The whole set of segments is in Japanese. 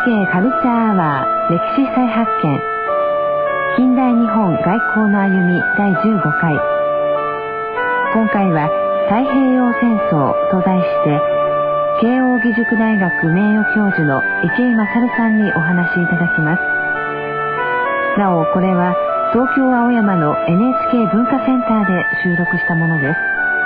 NHK カルチャーアワー歴史再発見近代日本外交の歩み第15回。今回は太平洋戦争と題して慶應義塾大学名誉教授の池井勝さんにお話しいただきます。なおこれは東京青山の NHK 文化センターで収録したものです。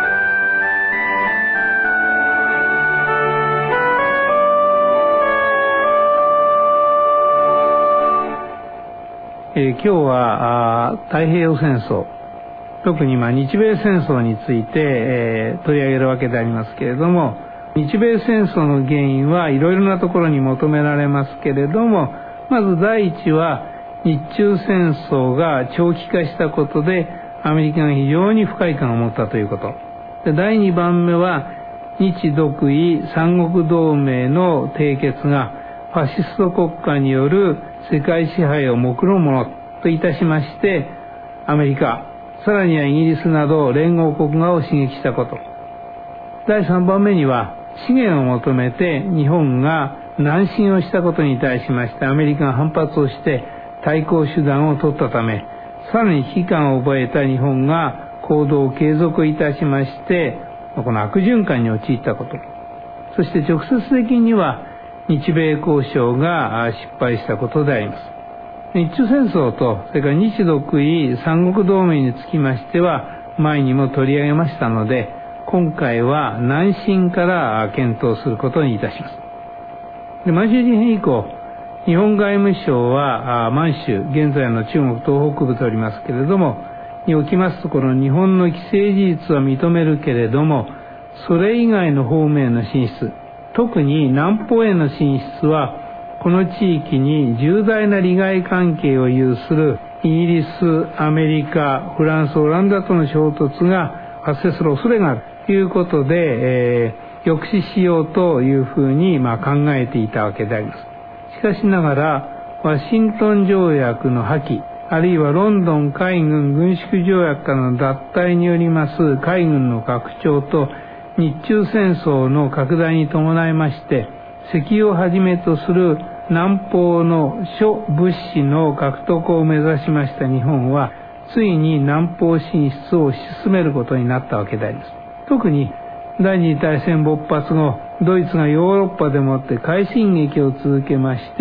今日は太平洋戦争、特に日米戦争について、取り上げるわけでありますけれども、日米戦争の原因はいろいろなところに求められますけれども、まず第一は日中戦争が長期化したことでアメリカが非常に不快感を持ったということで、第2番目は日独伊三国同盟の締結がファシスト国家による世界支配を目論むものといたしまして、アメリカ、さらにはイギリスなど連合国側を刺激したこと。第3番目には資源を求めて日本が南進をしたことに対しましてアメリカが反発をして対抗手段を取ったため、さらに危機感を覚えた日本が行動を継続いたしまして、この悪循環に陥ったこと。そして直接的には日米交渉が失敗したことであります。日中戦争とそれから日独伊三国同盟につきましては前にも取り上げましたので、今回は南進から検討することにいたします。で、満州事変以降、日本外務省は満州、現在の中国東北部とおりますけれどもにおきますと、この日本の既成事実は認めるけれども、それ以外の方面の進出、特に南方への進出はこの地域に重大な利害関係を有するイギリス、アメリカ、フランス、オランダとの衝突が発生する恐れがあるということで、抑止しようというふうに考えていたわけであります。しかしながらワシントン条約の破棄、あるいはロンドン海軍軍縮条約からの脱退によります海軍の拡張と日中戦争の拡大に伴いまして、石油をはじめとする南方の諸物資の獲得を目指しました日本は、ついに南方進出を推し進めることになったわけであります。特に第二次大戦勃発後、ドイツがヨーロッパでもって快進撃を続けまして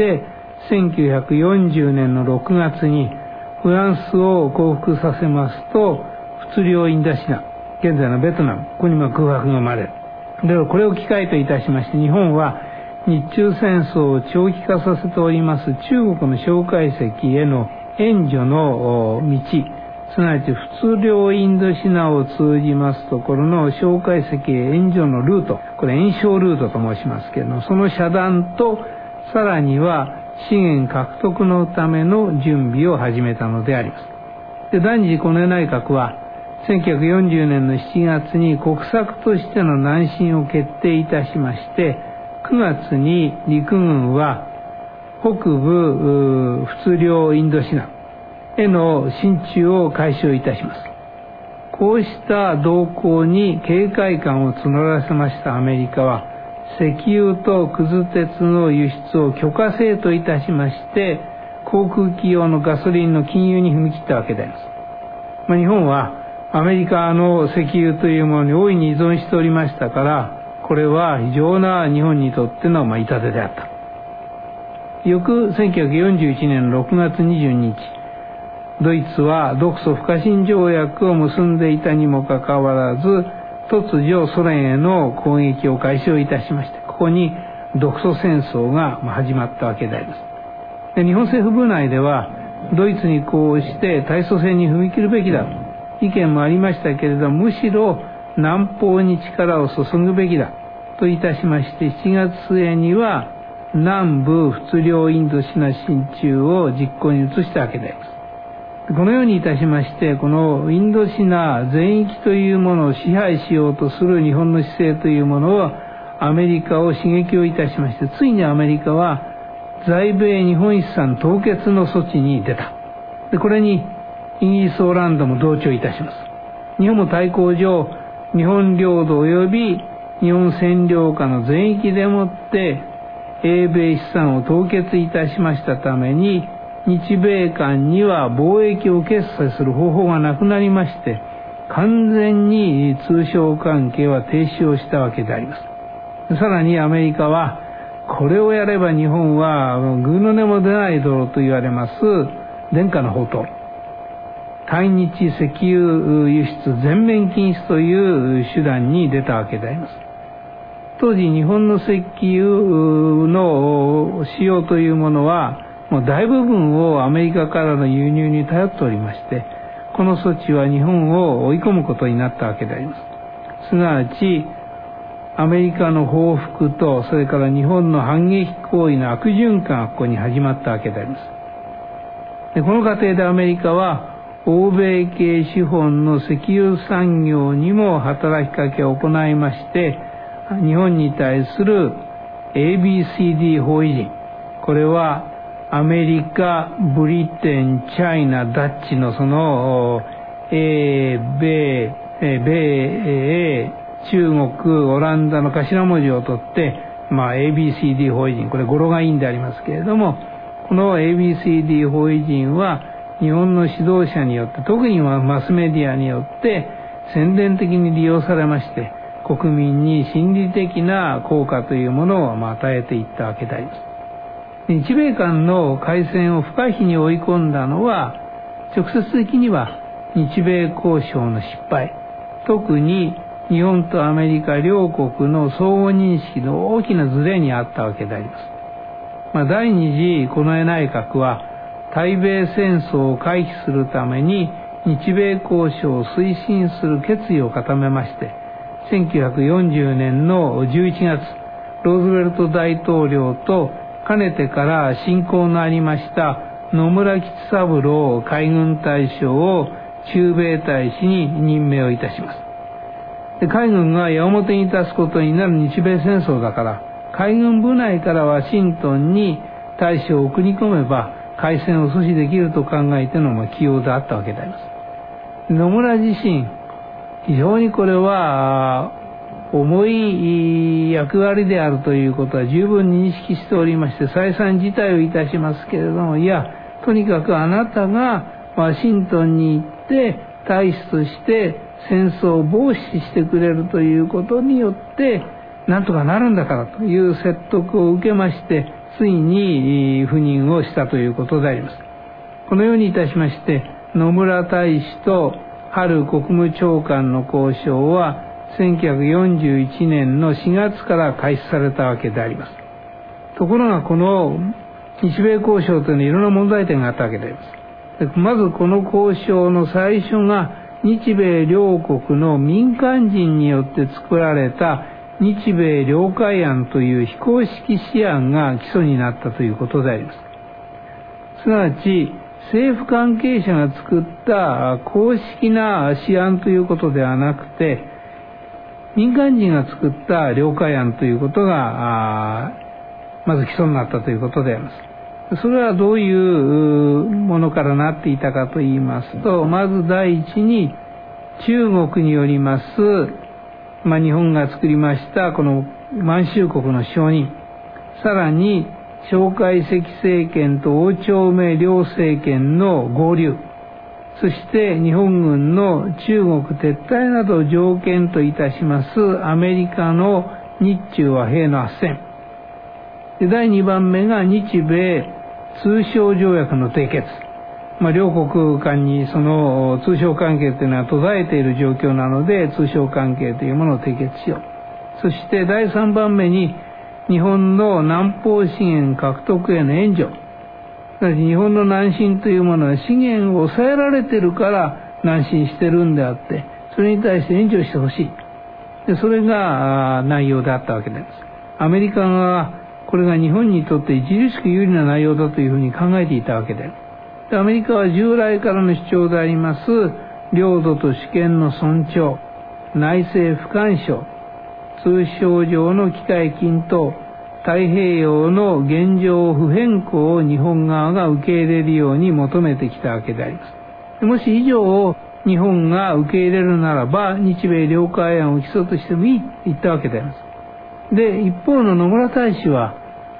、1940年の6月にフランスを降伏させますと、仏領インドシナ、現在のベトナム、ここに空白が生まれる。ではこれを機会といたしまして、日本は日中戦争を長期化させております中国の蒋介石への援助の道、すなわち仏領インドシナを通じますところの蒋介石へ援助のルート、これ援償ルートと申しますけれども、その遮断とさらには資源獲得のための準備を始めたのであります。で、第二次近衛内閣は1940年の7月に国策としての南進を決定いたしまして、9月に陸軍は北部仏領インドシナへの進駐を開始いたします。こうした動向に警戒感を募らせましたアメリカは、石油とくず鉄の輸出を許可制といたしまして、航空機用のガソリンの禁輸に踏み切ったわけであります。日本はアメリカの石油というものに大いに依存しておりましたから、これは非常な日本にとっての痛手であった。翌1941年6月22日、ドイツは独ソ不可侵条約を結んでいたにもかかわらず、突如ソ連への攻撃を開始をいたしまして、ここに独ソ戦争が始まったわけであります。で、日本政府部内ではドイツにこうして対ソ戦に踏み切るべきだと意見もありましたけれども、むしろ南方に力を注ぐべきだといたしまして、7月末には南部仏領インドシナ進駐を実行に移したわけであります。このようにいたしまして、このインドシナ全域というものを支配しようとする日本の姿勢というものをアメリカを刺激をいたしまして、ついにアメリカは在米日本遺産凍結の措置に出た。で、これにイギリス、オランダも同調いたします。日本も対抗上、日本領土及び日本占領下の全域でもって英米資産を凍結いたしましたために、日米間には貿易を決済する方法がなくなりまして、完全に通商関係は停止をしたわけであります。さらにアメリカは、これをやれば日本はぐうの音も出ないだろうと言われます伝家の宝刀、対日石油輸出全面禁止という手段に出たわけであります。当時日本の石油の使用というものはもう大部分をアメリカからの輸入に頼っておりまして、この措置は日本を追い込むことになったわけであります。すなわちアメリカの報復と、それから日本の反撃行為の悪循環がここに始まったわけであります。でこの過程でアメリカは欧米系資本の石油産業にも働きかけを行いまして、日本に対する ABCD 包囲陣、これはアメリカ、ブリテン、チャイナ、ダッチのその米、中国、オランダの頭文字を取って、ABCD 包囲陣、これ語呂がいいんでありますけれども、この ABCD 包囲陣は日本の指導者によって、特にマスメディアによって宣伝的に利用されまして、国民に心理的な効果というものを与えていったわけであります。日米間の開戦を不可避に追い込んだのは、直接的には日米交渉の失敗、特に日本とアメリカ両国の相互認識の大きなズレにあったわけであります。第二次近衛内閣は対米戦争を回避するために日米交渉を推進する決意を固めまして、1940年の11月、ローズウェルト大統領とかねてから親交のありました野村吉三郎海軍大将を駐米大使に任命をいたします。で海軍が矢面に立つことになる日米戦争だから、海軍部内からワシントンに大使を送り込めば開戦を阻止できると考えての起用であったわけであります。野村自身、非常にこれは重い役割であるということは十分に認識しておりまして、再三辞退をいたしますけれども、いや、とにかくあなたがワシントンに行って大使として戦争を防止してくれるということによってなんとかなるんだからという説得を受けまして、ついに赴任をしたということであります。このようにいたしまして、野村大使と春国務長官の交渉は1941年の4月から開始されたわけであります。ところがこの日米交渉というのはいろんな問題点があったわけであります。まずこの交渉の最初が日米両国の民間人によって作られた日米了解案という非公式試案が基礎になったということであります。すなわち政府関係者が作った公式な試案ということではなくて、民間人が作った了解案ということがまず基礎になったということであります。それはどういうものからなっていたかと言いますと、まず第一に中国によります、日本が作りましたこの満州国の承認、さらに蒋介石政権と汪兆銘両政権の合流、そして日本軍の中国撤退などを条件といたしますアメリカの日中和平の斡旋で、第2番目が日米通商条約の締結、両国間にその通商関係というのは途絶えている状況なので、通商関係というものを締結しよう。そして第3番目に日本の南方資源獲得への援助、日本の南進というものは資源を抑えられているから南進してるんであって、それに対して援助してほしい。でそれが内容であったわけです。アメリカがこれが日本にとって著しく有利な内容だというふうに考えていたわけで、アメリカは従来からの主張であります領土と主権の尊重、内政不干渉、通商上の機会均等、太平洋の現状不変更を日本側が受け入れるように求めてきたわけであります。もし以上を日本が受け入れるならば日米了解案を基礎としてもいいと言ったわけであります。で、一方の野村大使はこ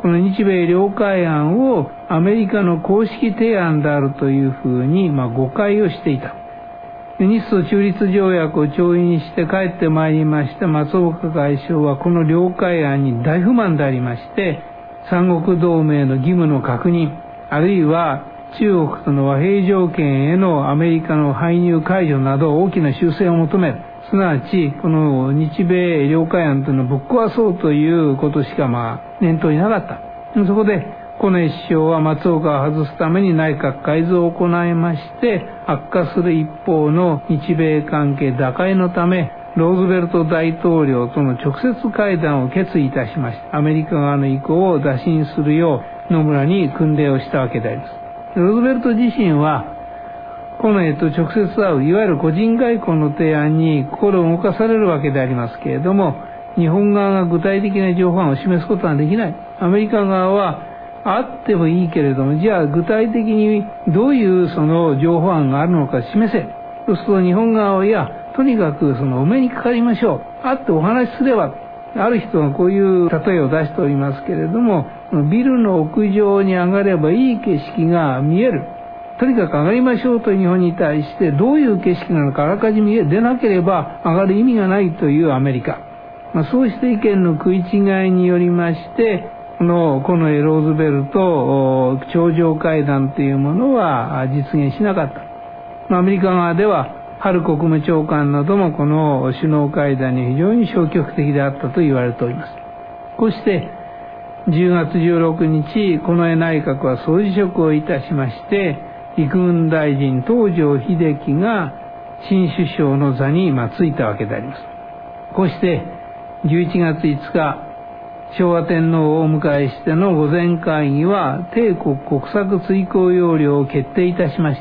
この日米領海案をアメリカの公式提案であるというふうに誤解をしていた。日ソ中立条約を調印して帰ってまいりました松岡外相はこの領海案に大不満でありまして、三国同盟の義務の確認、あるいは中国との和平条件へのアメリカの介入解除など大きな修正を求める。すなわちこの日米領海案というのをぶっ壊そうということしか念頭になかった。そこで近衛首相は松岡を外すために内閣改造を行いまして、悪化する一方の日米関係打開のためローズベルト大統領との直接会談を決意いたしました。アメリカ側の意向を打診するよう野村に訓令をしたわけであります。ローズベルト自身は近衛と直接会ういわゆる個人外交の提案に心を動かされるわけでありますけれども、日本側が具体的な情報案を示すことはできない。アメリカ側はあってもいいけれども、じゃあ具体的にどういうその情報案があるのか示せ。そうすると日本側は、いやとにかくお目にかかりましょう、会ってお話しすれば。ある人がこういう例えを出しておりますけれども、ビルの屋上に上がればいい景色が見える、とにかく上がりましょうという日本に対して、どういう景色なのかあらかじめ出なければ上がる意味がないというアメリカ、そうした意見の食い違いによりまして、この近衛ローズベルト頂上会談というものは実現しなかった。アメリカ側ではハル国務長官などもこの首脳会談に非常に消極的であったと言われております。こうして10月16日近衛内閣は総辞職をいたしまして、陸軍大臣東條英機が新首相の座に就いたわけであります。こうして11月5日昭和天皇をお迎えしての御前会議は帝国国策遂行要領を決定いたしまして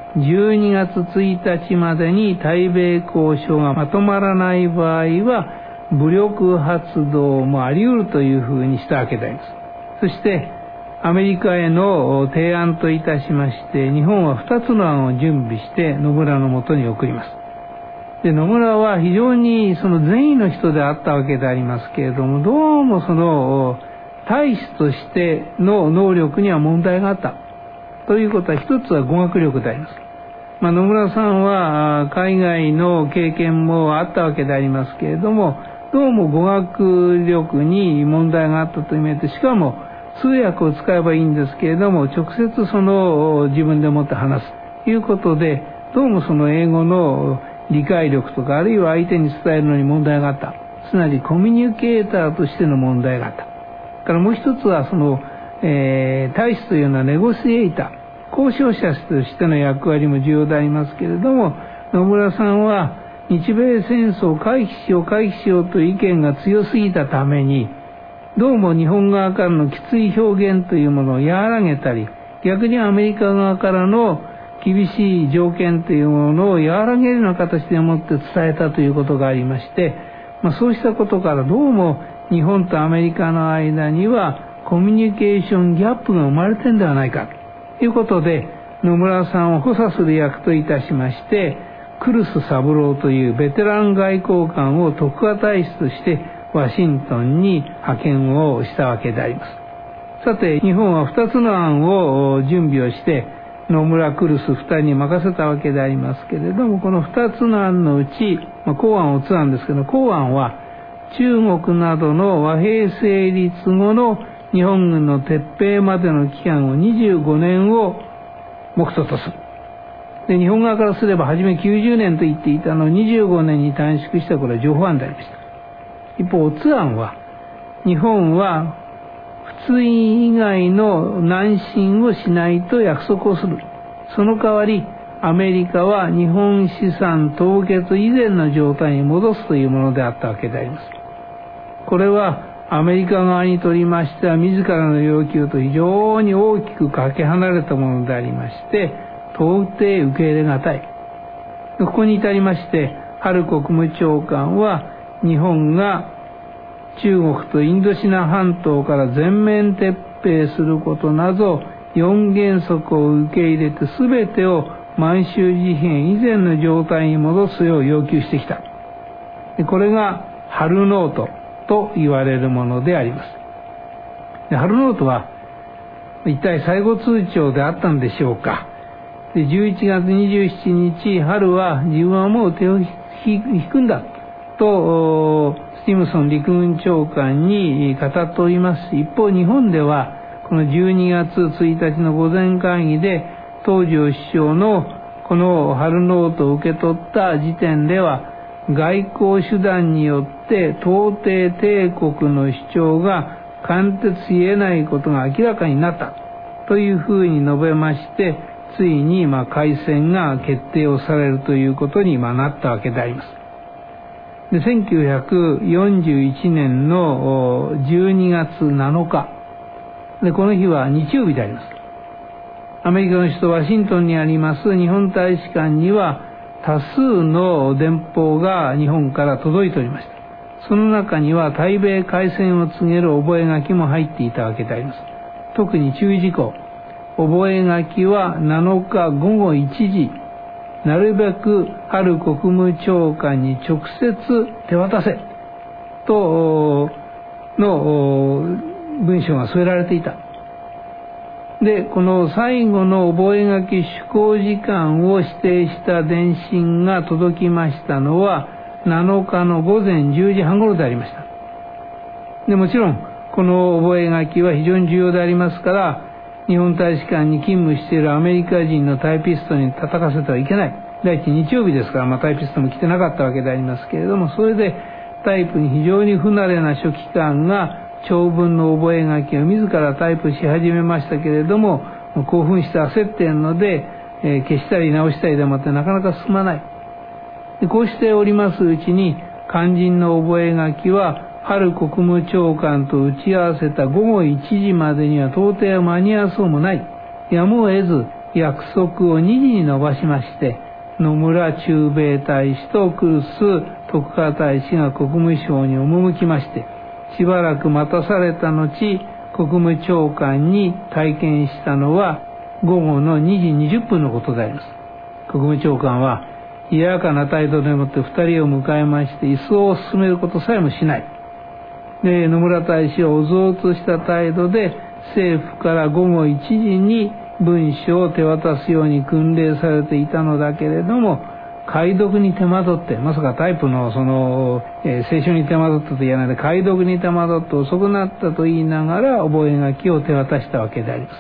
、12月1日までに対米交渉がまとまらない場合は武力発動もあり得るというふうにしたわけであります。そしてアメリカへの提案といたしまして、日本は2つの案を準備して野村のもとに送ります。で、野村は非常に善意の人であったわけでありますけれども、どうも大使としての能力には問題があったということは、一つは語学力であります。野村さんは海外の経験もあったわけでありますけれども、どうも語学力に問題があったという面で、しかも通訳を使えばいいんですけれども、直接自分でもって話すということで、どうも英語の理解力とか、あるいは相手に伝えるのに問題があった。つまりコミュニケーターとしての問題があった。からもう一つは大使というのはネゴシエーター、交渉者としての役割も重要でありますけれども、野村さんは日米戦争を回避しようという意見が強すぎたために、どうも日本側からのきつい表現というものを和らげたり、逆にアメリカ側からの厳しい条件というものを和らげるような形でもって伝えたということがありまして、そうしたことからどうも日本とアメリカの間にはコミュニケーションギャップが生まれてんではないかということで、野村さんを補佐する役といたしまして、クルス三郎というベテラン外交官を特派大使としてワシントンに派遣をしたわけであります。さて、日本は2つの案を準備をして野村クルス2人に任せたわけでありますけれども、この2つの案のうち、公案を打つ案ですけど、公案は中国などの和平成立後の日本軍の撤兵までの期間を25年を目途とする。で、日本側からすれば初め90年と言っていたのを25年に短縮した、これは譲歩案でありました。一方、乙案は日本は仏印以外の南進をしないと約束をする。その代わりアメリカは日本資産凍結以前の状態に戻すというものであったわけであります。これはアメリカ側にとりましては自らの要求と非常に大きくかけ離れたものでありまして、到底受け入れがたい。ここに至りましてハル国務長官は、日本が中国とインドシナ半島から全面撤兵することなど4原則を受け入れて、全てを満州事変以前の状態に戻すよう要求してきた。これがハルノートと言われるものであります。 でハルノートは一体最後通帳であったんでしょうか。で11月27日、ハルは自分はもう手を引くんだとスティムソン陸軍長官に語っております。一方日本ではこの12月1日の午前会議で東條首相のこのハルノートを受け取った時点では外交手段によって東帝帝国の主張が貫徹し得ないことが明らかになったというふうに述べまして、ついに開戦が決定をされるということになったわけであります。で1941年の12月7日で、この日は日曜日であります。アメリカの首都ワシントンにあります日本大使館には多数の電報が日本から届いておりました。その中には対米開戦を告げる覚書も入っていたわけであります。特に注意事項、覚書は7日午後1時、なるべくハル国務長官に直接手渡せとの文章が添えられていた。で、この最後の覚書手稿時間を指定した電信が届きましたのは7日の午前10時半頃でありました。で、もちろんこの覚書は非常に重要でありますから、日本大使館に勤務しているアメリカ人のタイピストに叩かせてはいけない。第一日曜日ですから、タイピストも来てなかったわけでありますけれども、それでタイプに非常に不慣れな書記官が長文の覚書を自らタイプし始めましたけれども、興奮して焦っているので、消したり直したりでもってなかなか進まない。でこうしておりますうちに、肝心の覚書はハル国務長官と打ち合わせた午後1時までには到底間に合わそうもない。やむを得ず約束を2時に延ばしまして、野村駐米大使とクルス特派大使が国務省に赴きまして、しばらく待たされた後、国務長官に体験したのは午後の2時20分のことであります。国務長官は冷やかな態度でもって2人を迎えまして、移送を進めることさえもしない。で、野村大使はおぞおとした態度で政府から午後1時に文書を手渡すように訓令されていたのだけれども、解読に手間取って、まさかタイプの清書に手間取ったと言わないで、解読に手間取って遅くなったと言いながら覚書を手渡したわけであります。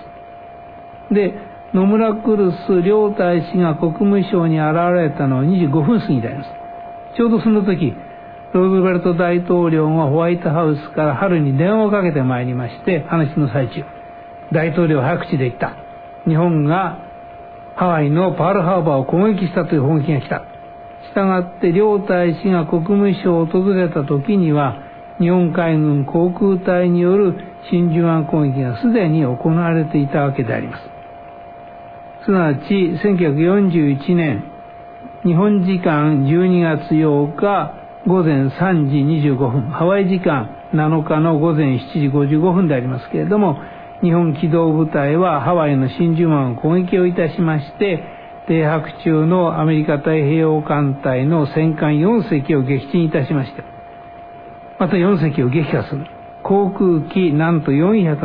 で、野村クルス両大使が国務省に現れたのは2時5分過ぎであります。ちょうどその時、ローズベルト大統領がホワイトハウスから春に電話をかけてまいりまして、話の最中、大統領は早口で言った。日本がハワイのパールハーバーを攻撃したという報撃が来た。したがって両大使が国務省を訪れた時には、日本海軍航空隊による真珠湾攻撃がすでに行われていたわけであります。すなわち1941年日本時間12月8日午前3時25分、ハワイ時間7日の午前7時55分でありますけれども、日本機動部隊はハワイの真珠湾を攻撃をいたしまして、停泊中のアメリカ太平洋艦隊の戦艦4隻を撃沈いたしました。また4隻を撃破する。航空機なんと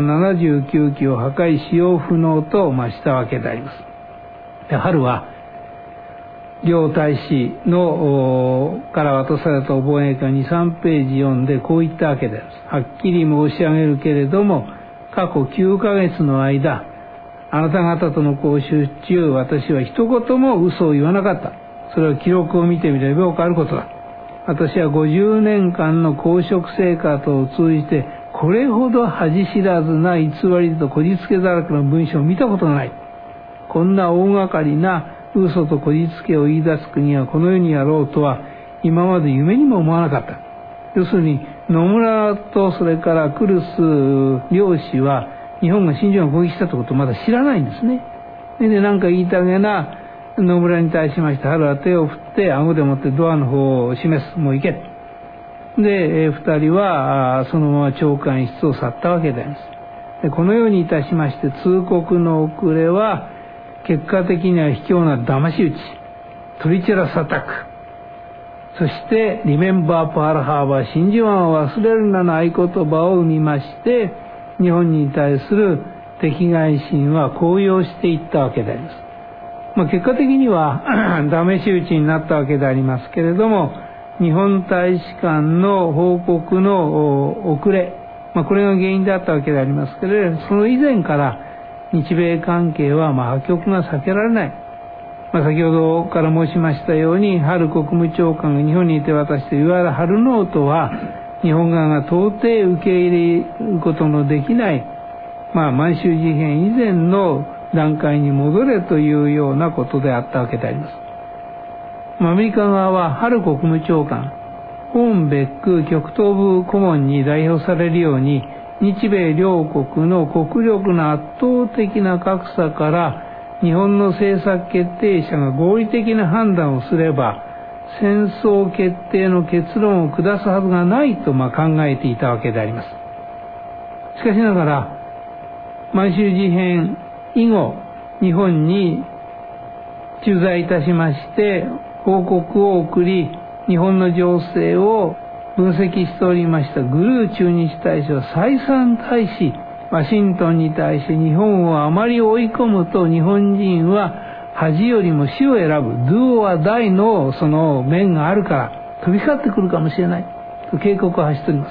479機を破壊使用不能としたわけであります。で、春は両大使のから渡された覚書を 2,3 ページ読んでこう言ったわけです。はっきり申し上げるけれども、過去9ヶ月の間、あなた方との交渉中、私は一言も嘘を言わなかった。それは記録を見てみればわかることだ。私は50年間の公職生活を通じて、これほど恥知らずな偽りとこじつけだらけの文章を見たことがない。こんな大掛かりな嘘とこじつけを言い出す国はこの世にあろうとは今まで夢にも思わなかった。要するに野村とそれからクルス両氏は日本が真珠湾を攻撃したということをまだ知らないんですね。で、なんか言いたげな野村に対しまして、春は手を振って顎でもってドアの方を示す。もう行け。で、二人はそのまま長官室を去ったわけです。で、このようにいたしまして通告の遅れは結果的には卑怯な騙し討ち、トリチェラスアタック、そしてリメンバーパールハーバー、真珠湾を忘れるなの合言葉を生みまして、 日本に対する敵外心は高揚していったわけであります。結果的には試し撃ちになったわけでありますけれども、日本大使館の報告の遅れ、これが原因であったわけでありますけれど、その以前から日米関係は破局が避けられない。先ほどから申しましたように、ハル国務長官が日本にいて渡したいわゆるハルノートは、日本側が到底受け入れることのできない、満州事変以前の段階に戻れというようなことであったわけであります。アメリカ側はハル国務長官、ホーンベック極東部顧問に代表されるように、日米両国の国力の圧倒的な格差から日本の政策決定者が合理的な判断をすれば戦争決定の結論を下すはずがないと考えていたわけであります。しかしながら満州事変以後、日本に駐在いたしまして報告を送り、日本の情勢を分析しておりましたグルー駐日大使は再三対し、ワシントンに対して日本をあまり追い込むと日本人は恥よりも死を選ぶ Do or Die のその面があるから飛び交ってくるかもしれないと警告を発しております。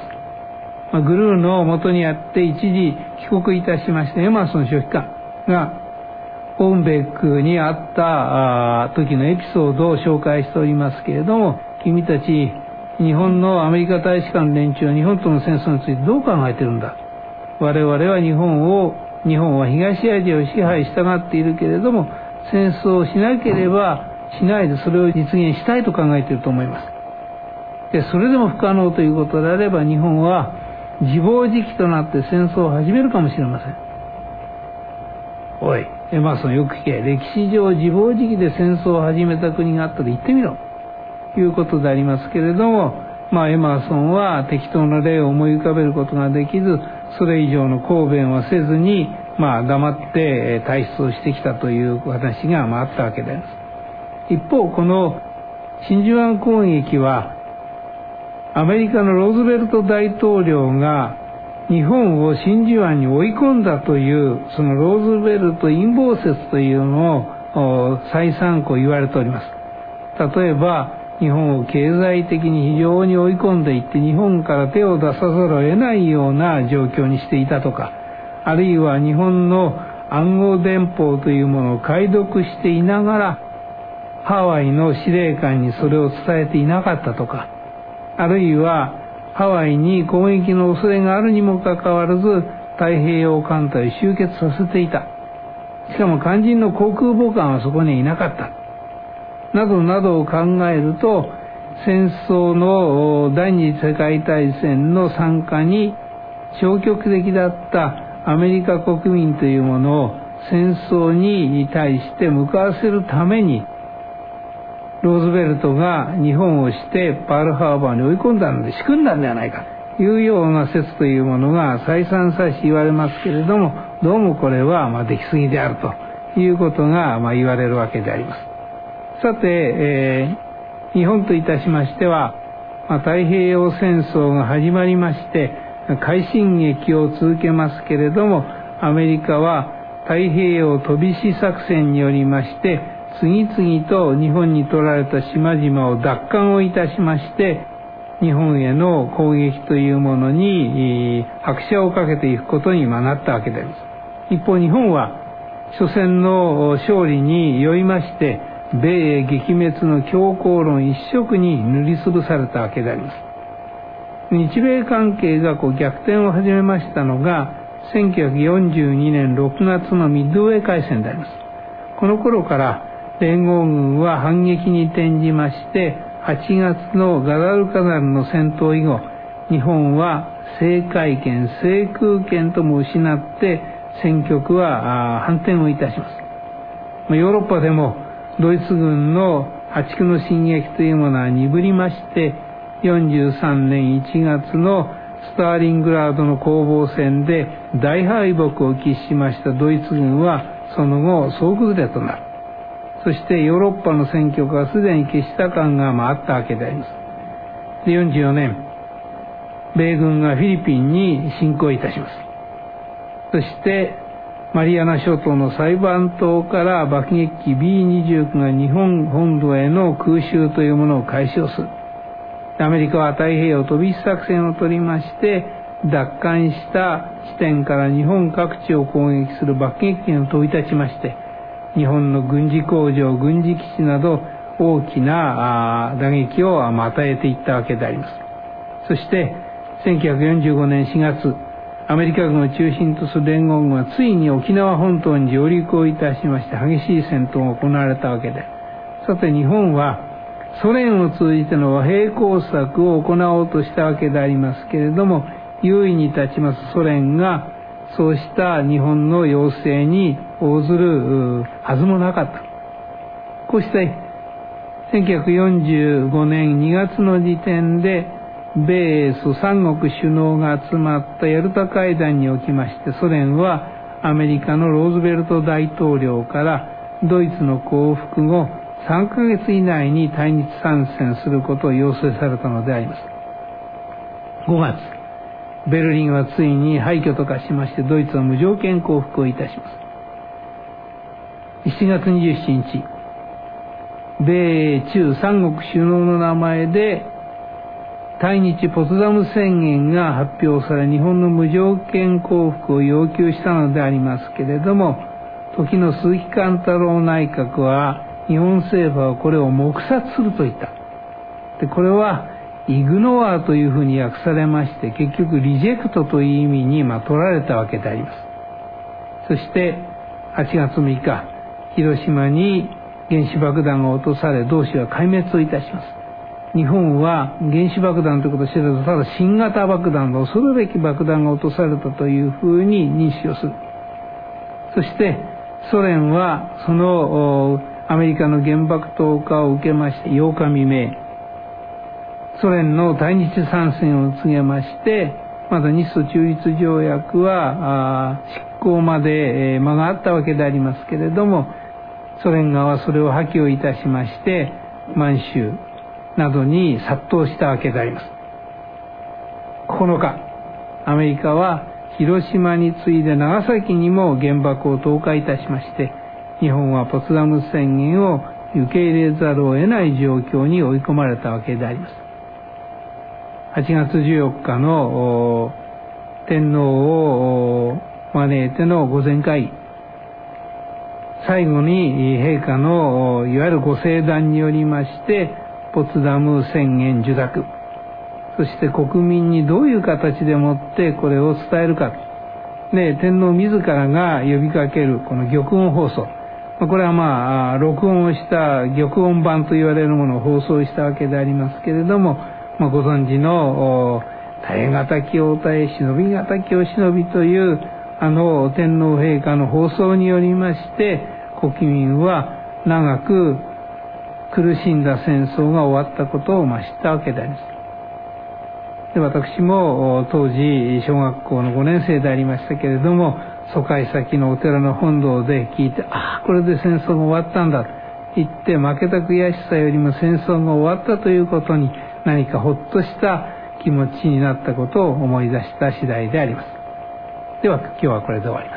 グルーの元にあって一時帰国いたしましたエマーソン書記官がホーンベックにあった時のエピソードを紹介しておりますけれども、君たち日本のアメリカ大使館の連中は日本との戦争についてどう考えているんだ。我々は日本は東アジアを支配したがっているけれども、戦争をしなければしないでそれを実現したいと考えていると思います。で、それでも不可能ということであれば、日本は自暴自棄となって戦争を始めるかもしれません。おい、エマーソンよく聞け。歴史上自暴自棄で戦争を始めた国があったら言ってみろ。ということでありますけれども、エマーソンは適当な例を思い浮かべることができず、それ以上の抗弁はせずに、黙って退出をしてきたという話があったわけです。一方、この真珠湾攻撃は、アメリカのローズベルト大統領が日本を真珠湾に追い込んだという、そのローズベルト陰謀説というのを再三言われております。例えば、日本を経済的に非常に追い込んでいって日本から手を出さざるを得ないような状況にしていたとか、あるいは日本の暗号電報というものを解読していながらハワイの司令官にそれを伝えていなかったとか、あるいはハワイに攻撃の恐れがあるにもかかわらず太平洋艦隊を集結させていた。しかも肝心の航空母艦はそこにいなかった。などなどを考えると、戦争の第二次世界大戦の参加に消極的だったアメリカ国民というものを戦争に対して向かわせるために、ローズベルトが日本をしてパールハーバーに追い込んだので仕組んだんではないかというような説というものが再三再四言われますけれども、どうもこれはできすぎであるということが言われるわけであります。さて、日本といたしましては、太平洋戦争が始まりまして快進撃を続けますけれども、アメリカは太平洋飛び火作戦によりまして次々と日本に取られた島々を奪還をいたしまして、日本への攻撃というものに拍車をかけていくことになったわけです。一方、日本は初戦の勝利に酔いまして米英撃滅の強硬論一色に塗りつぶされたわけであります。日米関係が逆転を始めましたのが1942年6月のミッドウェー海戦であります。この頃から連合軍は反撃に転じまして、8月のガダルカナルの戦闘以後、日本は制海権、制空権とも失って戦局は反転をいたします。ヨーロッパでもドイツ軍の破竹の進撃というものは鈍りまして、43年1月のスターリングラードの攻防戦で大敗北を喫しましたドイツ軍はその後総崩れとなる。そしてヨーロッパの戦局はすでに決した感があったわけであります。で、44年米軍がフィリピンに侵攻いたします。 そしてマリアナ諸島の裁判島から爆撃機 B29 が日本本土への空襲というものを開始をする。アメリカは太平洋飛び火作戦を取りまして、奪還した地点から日本各地を攻撃する爆撃機が飛び立ちまして、日本の軍事工場、軍事基地など大きな打撃を与えていったわけであります。そして1945年4月、アメリカ軍を中心とする連合軍はついに沖縄本島に上陸をいたしまして、激しい戦闘が行われたわけで、さて日本はソ連を通じての和平工作を行おうとしたわけでありますけれども、優位に立ちますソ連がそうした日本の要請に応ずるはずもなかった。こうして1945年2月の時点で米ソ三国首脳が集まったヤルタ会談におきまして、ソ連はアメリカのローズベルト大統領からドイツの降伏後3ヶ月以内に対日参戦することを要請されたのであります。5月、ベルリンはついに廃墟と化しまして、ドイツは無条件降伏をいたします。7月27日、米中三国首脳の名前で対日ポツダム宣言が発表され、日本の無条件降伏を要求したのでありますけれども、時の鈴木貫太郎内閣は日本政府はこれを黙殺すると言った。で、これはイグノアというふうに訳されまして、結局リジェクトという意味に取られたわけであります。そして8月6日、広島に原子爆弾が落とされ、同志は壊滅をいたします。日本は原子爆弾ということを知らず、ただ新型爆弾の恐るべき爆弾が落とされたというふうに認識をする。そしてソ連はそのアメリカの原爆投下を受けまして8日未明、ソ連の対日参戦を告げまして、まだ日ソ中立条約は執行まで間があったわけでありますけれども、ソ連側はそれを破棄をいたしまして、満州などに殺到したわけであります。9日、アメリカは広島に次いで長崎にも原爆を投下いたしまして、日本はポツダム宣言を受け入れざるを得ない状況に追い込まれたわけであります。8月14日の天皇を招いての御前会議、最後に陛下のいわゆるご聖断によりましてポツダム宣言受諾、そして国民にどういう形でもってこれを伝えるかで、天皇自らが呼びかけるこの玉音放送、これは録音をした玉音版と言われるものを放送したわけでありますけれども、ご存知の大変堅きお耐え忍び堅きお忍びという天皇陛下の放送によりまして、国民は長く苦しんだ戦争が終わったことを知ったわけであります。で、私も当時小学校の5年生でありましたけれども、疎開先のお寺の本堂で聞いて、これで戦争が終わったんだと言って、負けた悔しさよりも戦争が終わったということに何かほっとした気持ちになったことを思い出した次第であります。では今日はこれで終わります。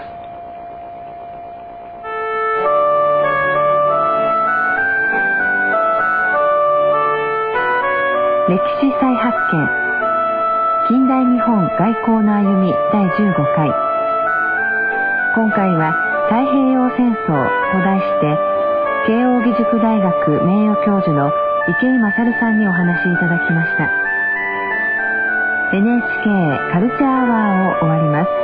歴史再発見、近代日本外交の歩み第15回。今回は太平洋戦争と題して慶應義塾大学名誉教授の池井勝さんにお話しいただきました。NHK カルチャーアワーを終わります。